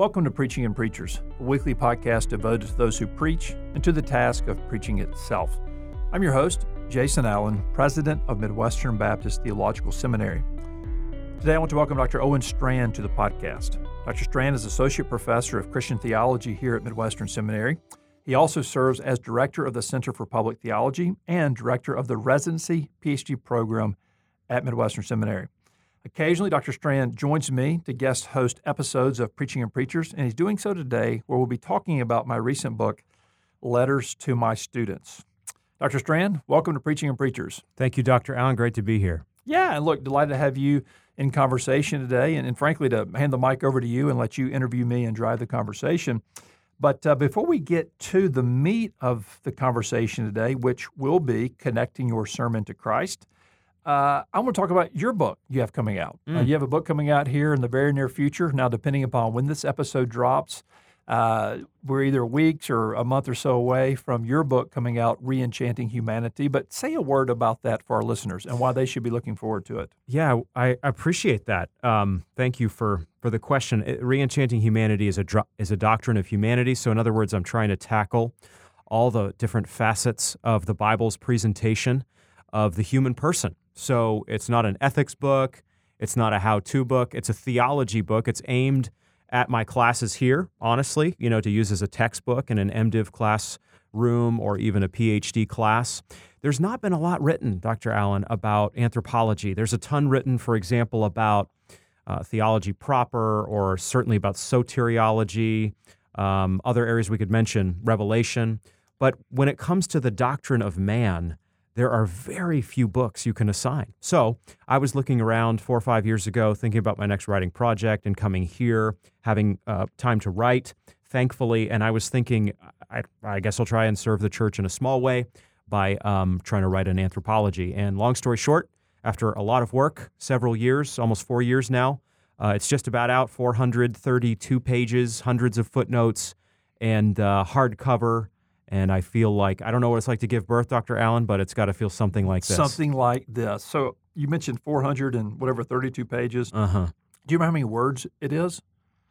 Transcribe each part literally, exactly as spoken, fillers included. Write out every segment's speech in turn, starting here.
Welcome to Preaching and Preachers, a weekly podcast devoted to those who preach and to the task of preaching itself. I'm your host, Jason Allen, president of Midwestern Baptist Theological Seminary. Today I want to welcome Doctor Owen Strachan to the podcast. Doctor Strachan is Associate Professor of Christian Theology here at Midwestern Seminary. He also serves as Director of the Center for Public Theology and Director of the Residency PhD program at Midwestern Seminary. Occasionally, Doctor Strachan joins me to guest host episodes of Preaching and Preachers, and he's doing so today where we'll be talking about my recent book, Letters to My Students. Doctor Strachan, welcome to Preaching and Preachers. Thank you, Doctor Allen. Great to be here. Yeah, and look, delighted to have you in conversation today, and, and frankly, to hand the mic over to you and let you interview me and drive the conversation. But uh, before we get to the meat of the conversation today, which will be connecting your sermon to Christ, Uh, I want to talk about your book you have coming out. Mm. Uh, you have a book coming out here in the very near future. Now, depending upon when this episode drops, uh, we're either weeks or a month or so away from your book coming out, Re-Enchanting Humanity. But say a word about that for our listeners and why they should be looking forward to it. Yeah, I appreciate that. Um, thank you for, for the question. It, Re-Enchanting Humanity is a dro- is a doctrine of humanity. So in other words, I'm trying to tackle all the different facets of the Bible's presentation of the human person. So it's not an ethics book, it's not a how-to book, it's a theology book. It's aimed at my classes here, honestly, you know, to use as a textbook in an MDiv classroom or even a PhD class. There's not been a lot written, Doctor Allen, about anthropology. There's a ton written, for example, about uh, theology proper, or certainly about soteriology, um, other areas we could mention, Revelation. But when it comes to the doctrine of man, there are very few books you can assign. So I was looking around four or five years ago, thinking about my next writing project and coming here, having uh, time to write, thankfully. And I was thinking, I, I guess I'll try and serve the church in a small way by um, trying to write an anthropology. And long story short, after a lot of work, several years, almost four years now, uh, it's just about out, four hundred thirty-two pages, hundreds of footnotes, and uh, hardcover. And I feel like, I don't know what it's like to give birth, Doctor Allen, but it's got to feel something like this. Something like this. So you mentioned four hundred and whatever, thirty-two pages. Uh-huh. Do you remember how many words it is?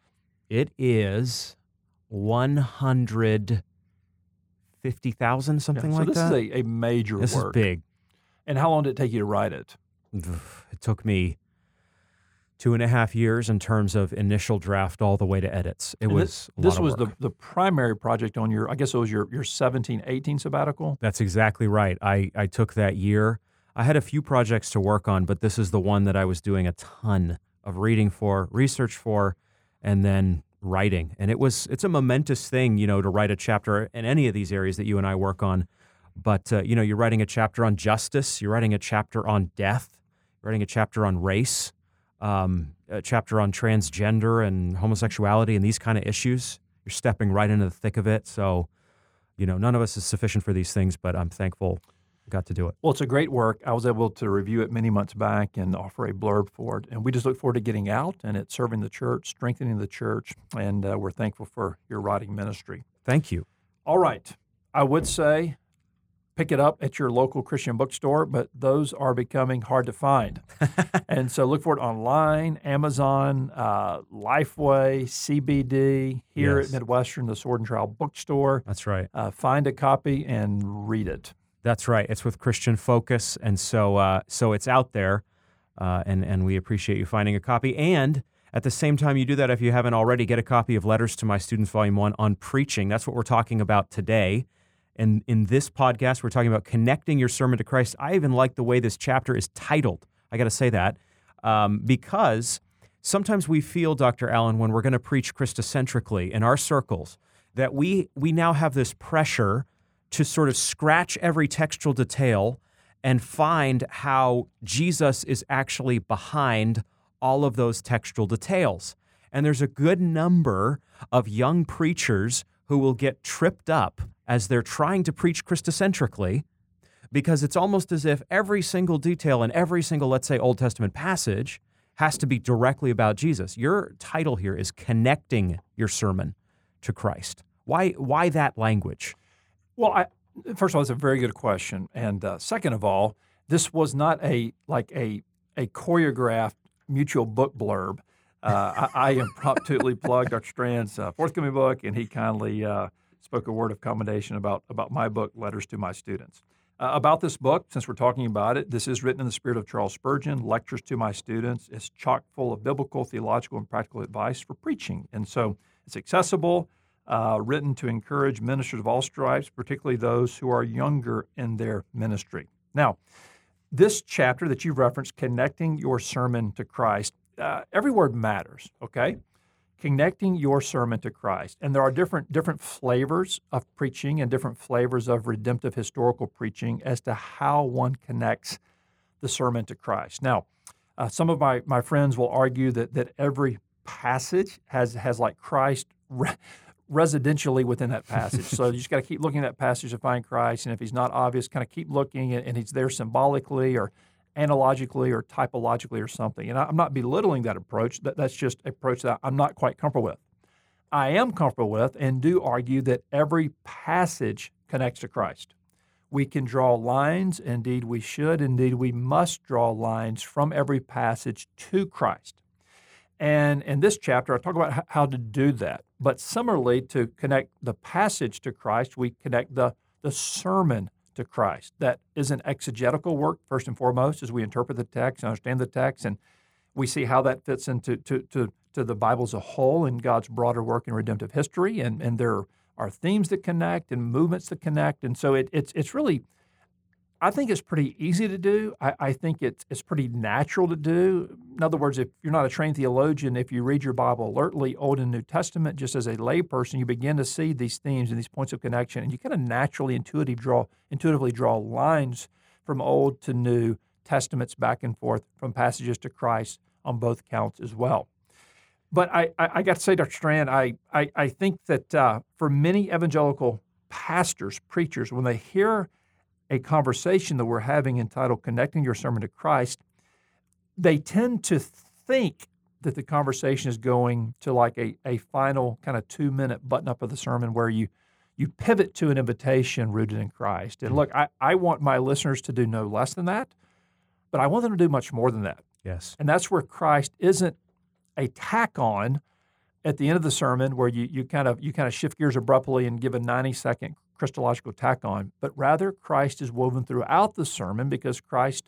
It is one hundred fifty thousand, something yeah, so like this that. So this is a, a major this work. This is big. And how long did it take you to write it? It took me two and a half years in terms of initial draft all the way to edits. It and was this, a lot this of was work. the the primary project on your, I guess it was your, your seventeen eighteen sabbatical? That's exactly right. I, I took that year. I had a few projects to work on, but this is the one that I was doing a ton of reading for, research for, and then writing. And it was it's a momentous thing, you know, to write a chapter in any of these areas that you and I work on. But, uh, you know, you're writing a chapter on justice, you're writing a chapter on death, you're writing a chapter on race, Um, a chapter on transgender and homosexuality and these kind of issues. You're stepping right into the thick of it. So, you know, none of us is sufficient for these things, but I'm thankful I got to do it. Well, it's a great work. I was able to review it many months back and offer a blurb for it. And we just look forward to getting out and it serving the church, strengthening the church. And uh, we're thankful for your writing ministry. Thank you. All right. I would say pick it up at your local Christian bookstore, but those are becoming hard to find. And so look for it online, Amazon, uh, Lifeway, C B D, here Yes. at Midwestern, the Sword and Trowel Bookstore. That's right. Uh, find a copy and read it. That's right. It's with Christian Focus, and so uh, so it's out there, uh, and, and we appreciate you finding a copy. And at the same time you do that, if you haven't already, get a copy of Letters to My Students, Volume one on preaching. That's what we're talking about today. And in this podcast, we're talking about connecting your sermon to Christ. I even like the way this chapter is titled. I got to say that um, because sometimes we feel, Doctor Allen, when we're going to preach Christocentrically in our circles, that we we now have this pressure to sort of scratch every textual detail and find how Jesus is actually behind all of those textual details. And there's a good number of young preachers who will get tripped up as they're trying to preach Christocentrically, because it's almost as if every single detail in every single, let's say, Old Testament passage has to be directly about Jesus. Your title here is Connecting Your Sermon to Christ. Why, why that language? Well, I, first of all, it's a very good question. And uh, second of all, this was not a like a, a choreographed mutual book blurb. Uh, I, I impromptu plugged Doctor Strand's uh, forthcoming book, and he kindly uh, spoke a word of commendation about, about my book, Letters to My Students. Uh, about this book, since we're talking about it, this is written in the spirit of Charles Spurgeon, Lectures to My Students. It's chock full of biblical, theological, and practical advice for preaching. And so it's accessible, uh, written to encourage ministers of all stripes, particularly those who are younger in their ministry. Now, this chapter that you referenced, Connecting Your Sermon to Christ, uh, every word matters, okay? Connecting your sermon to Christ. And there are different different flavors of preaching and different flavors of redemptive historical preaching as to how one connects the sermon to Christ. Now, uh, some of my, my friends will argue that that every passage has has like Christ re- residentially within that passage. So you just got to keep looking at that passage to find Christ, and if he's not obvious, kind of keep looking, and, and he's there symbolically or analogically or typologically or something. And I'm not belittling that approach. That, that's just an approach that I'm not quite comfortable with. I am comfortable with and do argue that every passage connects to Christ. We can draw lines, indeed we should, indeed we must draw lines from every passage to Christ. And in this chapter, I talk about how to do that. But similarly, to connect the passage to Christ, we connect the, the sermon to Christ. That is an exegetical work, first and foremost, as we interpret the text and understand the text, and we see how that fits into to, to, to the Bible as a whole and God's broader work in redemptive history, and, and there are themes that connect and movements that connect, and so it, it's it's really, I think it's pretty easy to do. I, I think it's it's pretty natural to do. In other words, if you're not a trained theologian, if you read your Bible alertly, Old and New Testament, just as a layperson, you begin to see these themes and these points of connection, and you kind of naturally, intuitively draw, intuitively draw lines from Old to New Testaments back and forth, from passages to Christ on both counts as well. But I, I, I got to say, Doctor Strand, I, I, I think that uh, for many evangelical pastors, preachers, when they hear a conversation that we're having entitled Connecting Your Sermon to Christ, they tend to think that the conversation is going to like a, a final kind of two-minute button-up of the sermon where you you pivot to an invitation rooted in Christ. And look, I, I want my listeners to do no less than that, but I want them to do much more than that. Yes. And that's where Christ isn't a tack-on at the end of the sermon where you you kind of you kind of shift gears abruptly and give a ninety-second Christological tack on, but rather Christ is woven throughout the sermon because Christ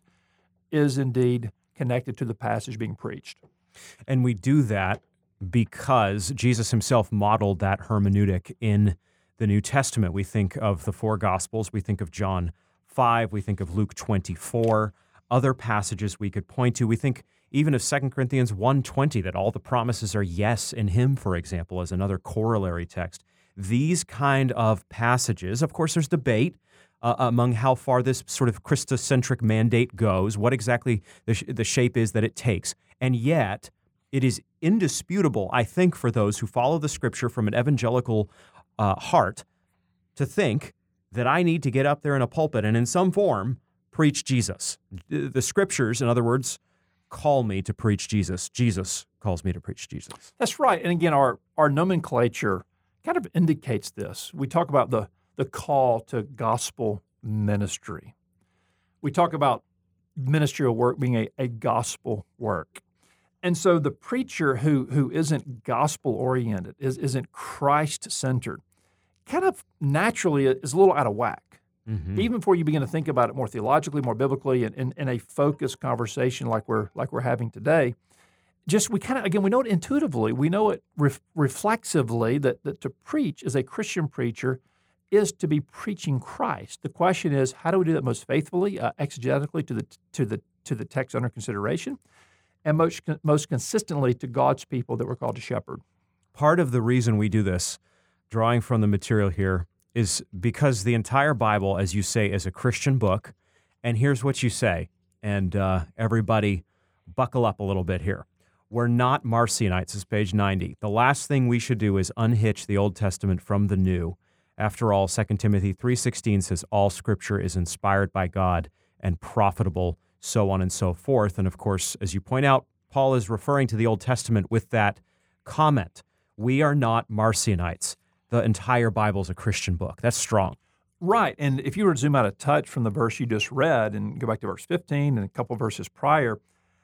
is indeed connected to the passage being preached. And we do that because Jesus himself modeled that hermeneutic in the New Testament. We think of the four Gospels, we think of John five, we think of Luke twenty-four, other passages we could point to. We think even of Second Corinthians one twenty, that all the promises are yes in him, for example, as another corollary text. These kind of passages, of course, there's debate uh, among how far this sort of Christocentric mandate goes, what exactly the, sh- the shape is that it takes. And yet, it is indisputable, I think, for those who follow the Scripture from an evangelical uh, heart to think that I need to get up there in a pulpit and in some form preach Jesus. The Scriptures, in other words, call me to preach Jesus. Jesus calls me to preach Jesus. That's right. And again, our, our nomenclature kind of indicates this. We talk about the, the call to gospel ministry. We talk about ministerial work being a, a gospel work. And so the preacher who, who isn't gospel-oriented, is, isn't Christ-centered, kind of naturally is a little out of whack. Mm-hmm. Even before you begin to think about it more theologically, more biblically, and in, in a focused conversation like we're like we're having today, just we kind of, again, we know it intuitively. We know it ref, reflexively that, that to preach as a Christian preacher is to be preaching Christ. The question is, how do we do that most faithfully, uh, exegetically to the to the to the text under consideration, and most most consistently to God's people that we're called to shepherd. Part of the reason we do this, drawing from the material here, is because the entire Bible, as you say, is a Christian book. And here's what you say, and uh, everybody buckle up a little bit here. We're not Marcionites, is page ninety. The last thing we should do is unhitch the Old Testament from the New. After all, Second Timothy three sixteen says all Scripture is inspired by God and profitable, so on and so forth. And of course, as you point out, Paul is referring to the Old Testament with that comment. We are not Marcionites. The entire Bible is a Christian book. That's strong. Right. And if you were to zoom out a touch from the verse you just read and go back to verse fifteen and a couple verses prior,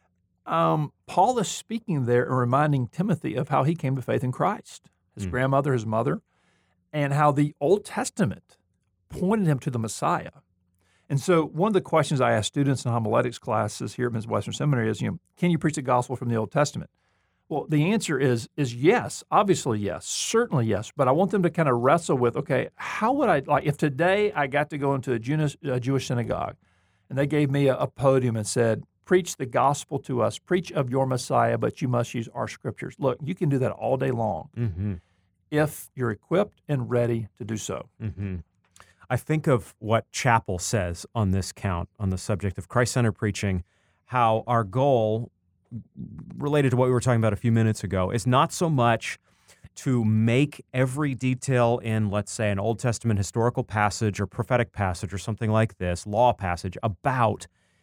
Um, Paul is speaking there and reminding Timothy of how he came to faith in Christ, his Mm. grandmother, his mother, and how the Old Testament pointed him to the Messiah. And so one of the questions I ask students in homiletics classes here at Midwestern Seminary is, you know, can you preach the gospel from the Old Testament? Well, the answer is is yes, obviously yes, certainly yes. But I want them to kind of wrestle with, okay, how would I, like if today I got to go into a Jewish, a Jewish synagogue and they gave me a, a podium and said, preach the gospel to us, preach of your Messiah, but you must use our scriptures. Look, you can do that all day long Mm-hmm. if you're equipped and ready to do so. Mm-hmm. I think of what Chapel says on this count, on the subject of Christ-centered preaching, how our goal, related to what we were talking about a few minutes ago, is not so much to make every detail in, let's say, an Old Testament historical passage or prophetic passage or something like this, law passage, about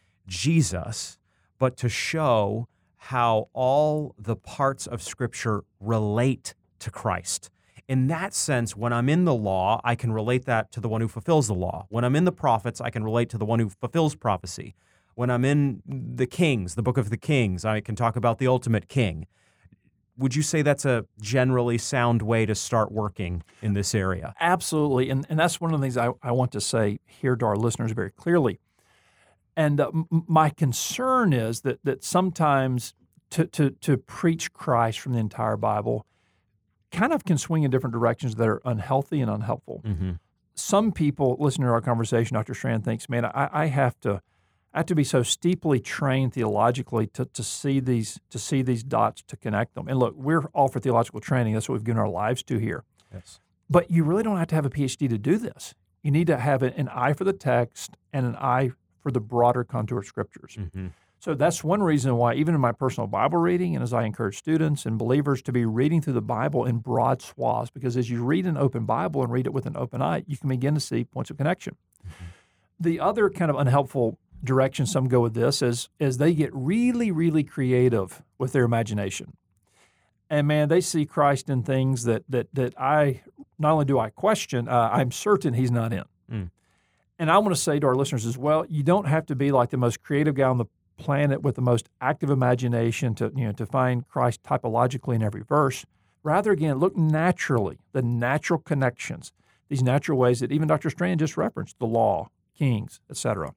Jesus, but to show how all the parts of Scripture relate to Christ. In that sense, when I'm in the law, I can relate that to the one who fulfills the law. When I'm in the prophets, I can relate to the one who fulfills prophecy. When I'm in the Kings, the book of the Kings, I can talk about the ultimate king. Would you say that's a generally sound way to start working in this area? Absolutely. And, and that's one of the things I, I want to say here to our listeners very clearly. And uh, m- my concern is that that sometimes to, to, to preach Christ from the entire Bible kind of can swing in different directions that are unhealthy and unhelpful. Mm-hmm. Some people listening to our conversation, Doctor Strand thinks, man, I, I have to I have to be so steeply trained theologically to, to see these to see these dots to connect them. And look, we're all for theological training. That's what we've given our lives to here. Yes. But you really don't have to have a P H D to do this. You need to have an eye for the text and an eye for the broader contour of Scriptures. Mm-hmm. So that's one reason why, even in my personal Bible reading, and as I encourage students and believers to be reading through the Bible in broad swaths, because as you read an open Bible and read it with an open eye, you can begin to see points of connection. Mm-hmm. The other kind of unhelpful direction some go with this is, is they get really, really creative with their imagination. And man, they see Christ in things that that that I, not only do I question, uh, I'm certain he's not in. Mm. And I want to say to our listeners as well, you don't have to be like the most creative guy on the planet with the most active imagination to, you know, to find Christ typologically in every verse. Rather, again, look naturally, the natural connections, these natural ways that even Doctor Strand just referenced, the law, Kings, et cetera.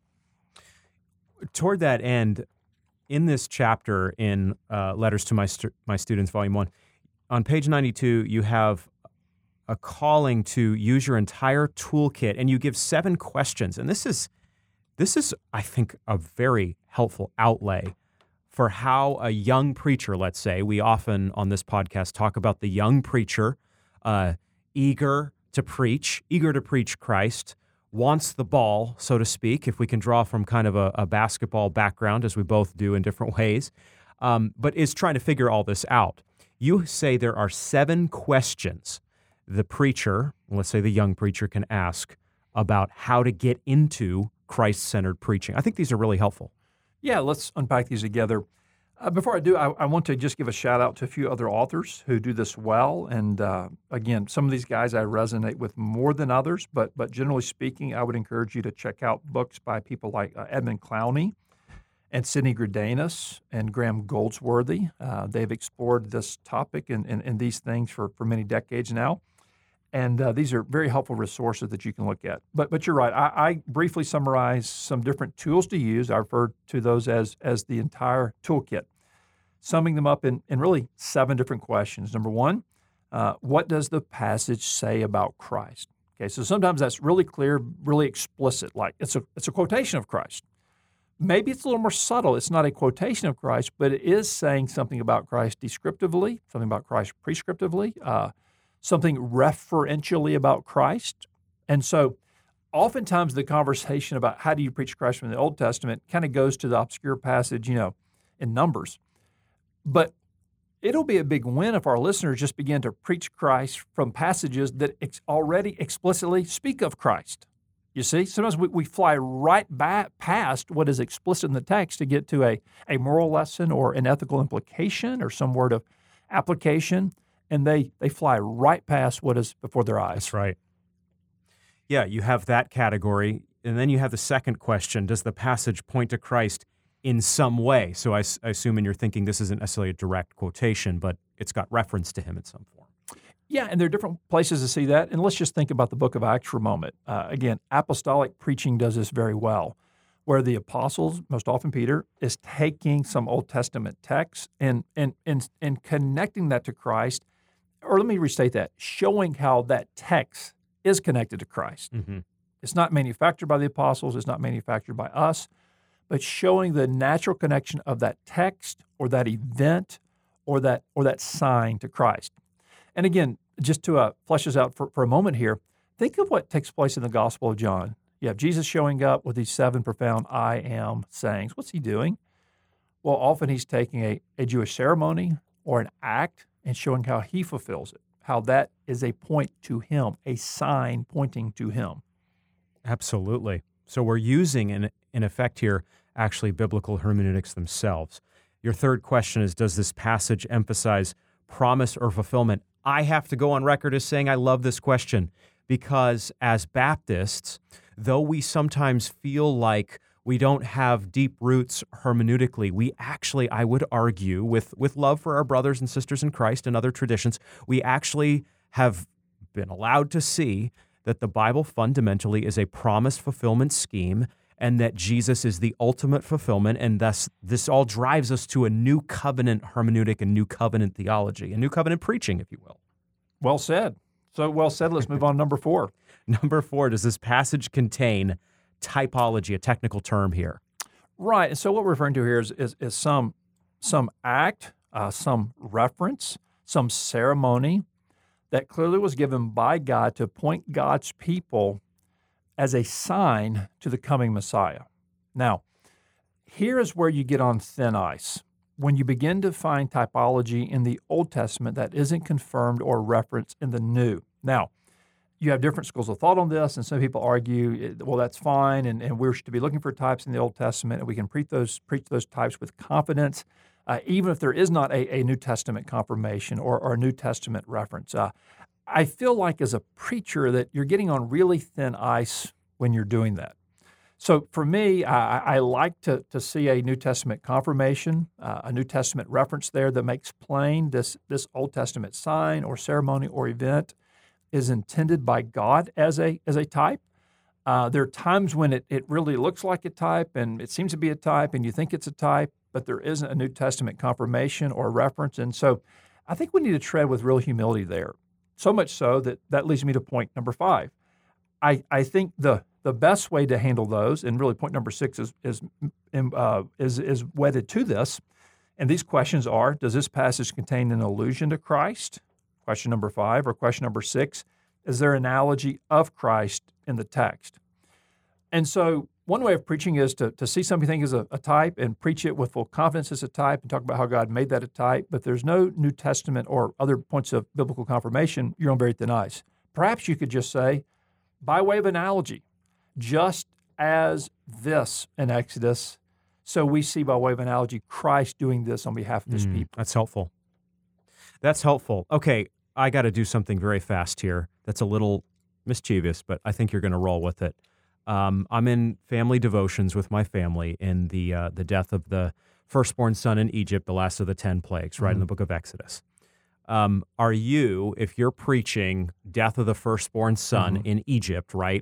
Toward that end, in this chapter in uh, Letters to My Stu- My Students, Volume one, on page ninety-two, you have a calling to use your entire toolkit, and you give seven questions. And this is, this is, I think, a very helpful outlay for how a young preacher, let's say, we often on this podcast talk about the young preacher, uh, eager to preach, eager to preach Christ, wants the ball, so to speak, if we can draw from kind of a, a basketball background, as we both do in different ways, um, but is trying to figure all this out. You say there are seven questions the preacher, let's say the young preacher, can ask about how to get into Christ-centered preaching. I think these are really helpful. Yeah, let's unpack these together. Uh, before I do, I, I want to just give a shout out to a few other authors who do this well. And uh, again, some of these guys I resonate with more than others, but but generally speaking, I would encourage you to check out books by people like uh, Edmund Clowney and Sidney Greidanus and Graham Goldsworthy. Uh, they've explored this topic and, and, and these things for, for many decades now. And uh, these are very helpful resources that you can look at. But but you're right. I, I briefly summarize some different tools to use. I refer to those as as the entire toolkit, summing them up in, in really seven different questions. Number one, uh, what does the passage say about Christ? Okay, so sometimes that's really clear, really explicit, like it's a it's a quotation of Christ. Maybe it's a little more subtle. It's not a quotation of Christ, but it is saying something about Christ descriptively, something about Christ prescriptively, uh, something referentially about Christ. And so oftentimes the conversation about how do you preach Christ from the Old Testament kind of goes to the obscure passage, you know, in Numbers. But it'll be a big win if our listeners just begin to preach Christ from passages that ex- already explicitly speak of Christ. You see, sometimes we, we fly right back past what is explicit in the text to get to a, a moral lesson or an ethical implication or some word of application, and they, they fly right past what is before their eyes. That's right. Yeah, you have that category, and then you have the second question, does the passage point to Christ in some way. So I, I assume in your thinking this isn't necessarily a direct quotation, but it's got reference to him in some form. Yeah, and there are different places to see that. And let's just think about the book of Acts for a moment. Uh, again, apostolic preaching does this very well, where the apostles, most often Peter, is taking some Old Testament texts and, and, and, and connecting that to Christ. Or let me restate that, showing how that text is connected to Christ. Mm-hmm. It's not manufactured by the apostles. It's not manufactured by us, but showing the natural connection of that text or that event or that or that sign to Christ. And again, just to uh, flesh this out for, for a moment here, think of what takes place in the Gospel of John. You have Jesus showing up with these seven profound I am sayings. What's he doing? Well, often he's taking a, a Jewish ceremony or an act and showing how he fulfills it, how that is a point to him, a sign pointing to him. Absolutely. So we're using, in, in effect here, actually biblical hermeneutics themselves. Your third question is, does this passage emphasize promise or fulfillment? I have to go on record as saying I love this question because as Baptists, though we sometimes feel like we don't have deep roots hermeneutically, we actually, I would argue, with, with love for our brothers and sisters in Christ and other traditions, we actually have been allowed to see that the Bible fundamentally is a promise fulfillment scheme and that Jesus is the ultimate fulfillment, and thus this all drives us to a new covenant hermeneutic and new covenant theology, a new covenant preaching, if you will. Well said. So well said. Let's move on to number four. Number four, does this passage contain typology, a technical term here? Right. And so what we're referring to here is, is, is some, some act, uh, some reference, some ceremony that clearly was given by God to point God's people as a sign to the coming Messiah. Now, here is where you get on thin ice. When you begin to find typology in the Old Testament that isn't confirmed or referenced in the New. Now, you have different schools of thought on this, and some people argue, well, that's fine, and, and we're to be looking for types in the Old Testament, and we can preach those, preach those types with confidence, uh, even if there is not a, a New Testament confirmation or, or a New Testament reference. Uh, I feel like as a preacher that you're getting on really thin ice when you're doing that. So for me, I, I like to, to see a New Testament confirmation, uh, a New Testament reference there that makes plain this, this Old Testament sign or ceremony or event is intended by God as a as a type. Uh, there are times when it, it really looks like a type and it seems to be a type and you think it's a type, but there isn't a New Testament confirmation or reference. And so I think we need to tread with real humility there. So much so that that leads me to point number five. I, I think the the best way to handle those, and really point number six is is uh, is is wedded to this, and these questions are: does this passage contain an allusion to Christ? Question number five, or question number six: is there analogy of Christ in the text? And so, one way of preaching is to to see something you think is a, a type and preach it with full confidence as a type, and talk about how God made that a type. But there's no New Testament or other points of biblical confirmation. You're on very thin ice. Perhaps you could just say, by way of analogy, just as this in Exodus, so we see by way of analogy Christ doing this on behalf of his Mm, people. that's helpful. That's helpful. Okay, I got to do something very fast here. That's a little mischievous, but I think you're going to roll with it. Um, I'm in family devotions with my family in the uh, the death of the firstborn son in Egypt, the last of the ten plagues, right, Mm-hmm. in the book of Exodus. Um, are you, if you're preaching death of the firstborn son Mhm. in Egypt, right,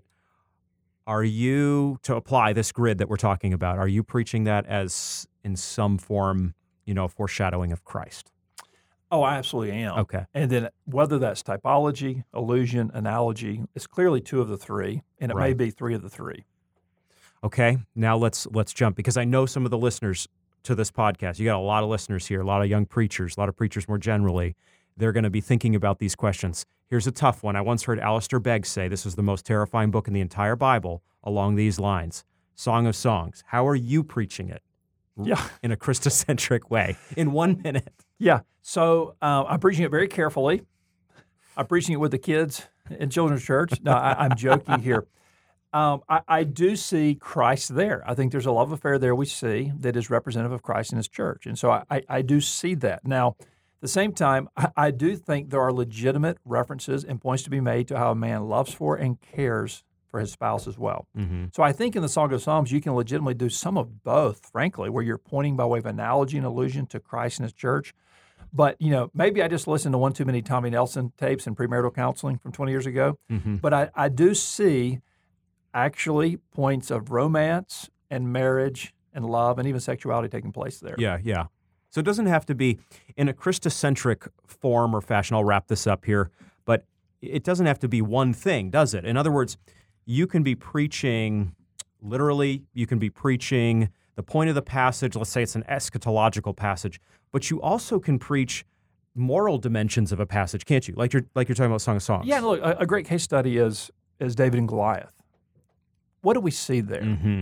are you, to apply this grid that we're talking about, are you preaching that as in some form, you know, foreshadowing of Christ? Oh, I absolutely am. Okay. And then whether that's typology, allusion, analogy, it's clearly two of the three, and it may Right. be three of the three. Okay, now let's let's jump, because I know some of the listeners to this podcast, you got a lot of listeners here, a lot of young preachers, a lot of preachers more generally. They're going to be thinking about these questions. Here's a tough one. I once heard Alistair Begg say this was the most terrifying book in the entire Bible along these lines. Song of Songs. How are you preaching it? Yeah. In a Christocentric way in one minute? Yeah. So uh, I'm preaching it very carefully. I'm preaching it with the kids in children's church. No, I, I'm joking here. Um, I, I do see Christ there. I think there's a love affair there we see that is representative of Christ in his church. And so I, I, I do see that. Now, at the same time, I, I do think there are legitimate references and points to be made to how a man loves for and cares for his spouse as well. Mm-hmm. So I think in the Song of Psalms, you can legitimately do some of both, frankly, where you're pointing by way of analogy and allusion to Christ and his church. But, you know, maybe I just listened to one too many Tommy Nelson tapes and premarital counseling from twenty years ago. Mm-hmm. But I, I do see actually points of romance and marriage and love and even sexuality taking place there. Yeah, yeah. So it doesn't have to be in a Christocentric form or fashion. I'll wrap this up here, but it doesn't have to be one thing, does it? In other words, you can be preaching literally, you can be preaching the point of the passage, let's say it's an eschatological passage, but you also can preach moral dimensions of a passage, can't you? Like you're like you're talking about Song of Songs. Yeah, look, a, a great case study is is David and Goliath. What do we see there? Mm-hmm.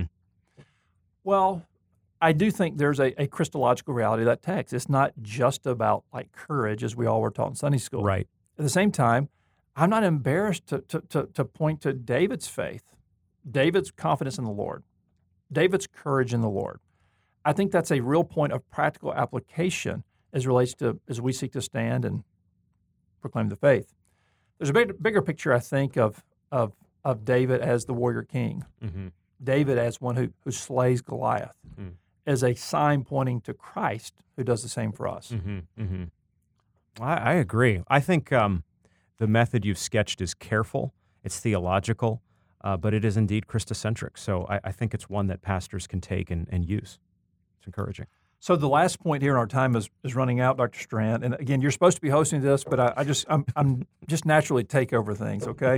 Well, I do think there's a, a Christological reality of that text. It's not just about like courage, as we all were taught in Sunday school. Right. At the same time, I'm not embarrassed to, to, to, to point to David's faith, David's confidence in the Lord, David's courage in the Lord. I think that's a real point of practical application as relates to as we seek to stand and proclaim the faith. There's a big, bigger picture, I think, of of of David as the warrior king, Mm-hmm. David as one who who slays Goliath, Mm. as a sign pointing to Christ who does the same for us. Mm-hmm. Mm-hmm. I, I agree. I think um, the method you've sketched is careful. It's theological, uh, but it is indeed Christocentric. So I, I think it's one that pastors can take and, and use. It's encouraging. So the last point here in our time is, is running out, Doctor Strand. And again, you're supposed to be hosting this, but I, I just I'm I'm just naturally take over things. Okay,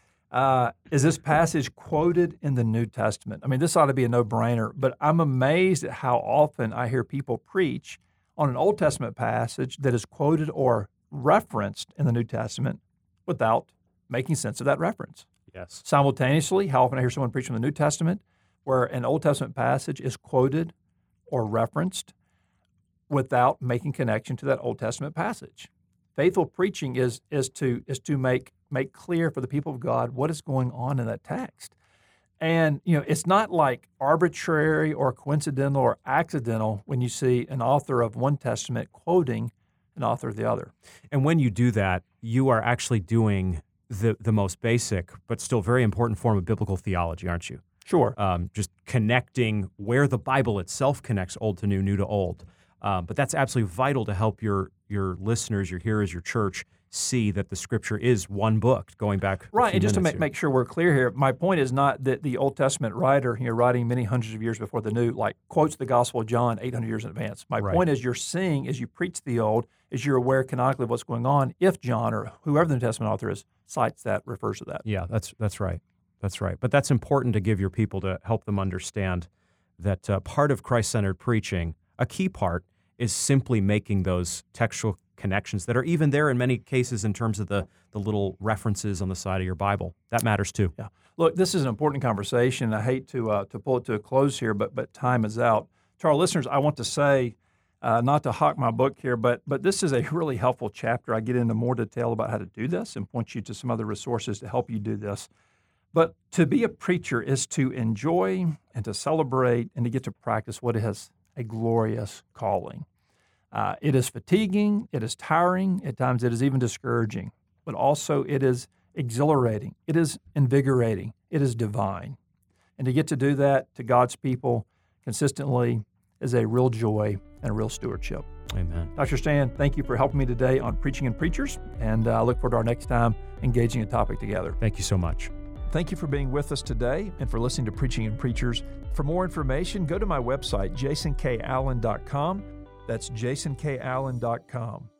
uh, is this passage quoted in the New Testament? I mean, this ought to be a no-brainer. But I'm amazed at how often I hear people preach on an Old Testament passage that is quoted or referenced in the New Testament without making sense of that reference. Yes. Simultaneously, how often I hear someone preach from the New Testament where an Old Testament passage is quoted or referenced without making connection to that Old Testament passage. Faithful preaching is is to is to make make clear for the people of God what is going on in that text. And you know, it's not like arbitrary or coincidental or accidental when you see an author of one testament quoting an author of the other. And when you do that, you are actually doing the the most basic but still very important form of biblical theology, aren't you? Sure. Um, just connecting where the Bible itself connects old to new, new to old. Um, but that's absolutely vital to help your your listeners, your hearers, your church see that the Scripture is one book going back. Right, and just to make, here. make sure we're clear here, my point is not that the Old Testament writer, you know, writing many hundreds of years before the New, like quotes the Gospel of John eight hundred years in advance. My Right. point is you're seeing, as you preach the Old, as you're aware canonically of what's going on, if John or whoever the New Testament author is cites that, refers to that. Yeah, that's that's right. That's right. But that's important to give your people to help them understand that uh, part of Christ-centered preaching, a key part, is simply making those textual connections that are even there in many cases in terms of the, the little references on the side of your Bible. That matters too. Yeah. Look, this is an important conversation. I hate to uh, to pull it to a close here, but but time is out. To our listeners, I want to say, uh, not to hawk my book here, but but this is a really helpful chapter. I get into more detail about how to do this and point you to some other resources to help you do this. But to be a preacher is to enjoy and to celebrate and to get to practice what is a glorious calling. Uh, it is fatiguing, it is tiring, at times it is even discouraging, but also it is exhilarating, it is invigorating, it is divine. And to get to do that to God's people consistently is a real joy and a real stewardship. Amen. Doctor Stan, thank you for helping me today on Preaching and Preachers, and I uh, look forward to our next time engaging a topic together. Thank you so much. Thank you for being with us today and for listening to Preaching and Preachers. For more information, go to my website, jason k allen dot com. That's jason k allen dot com.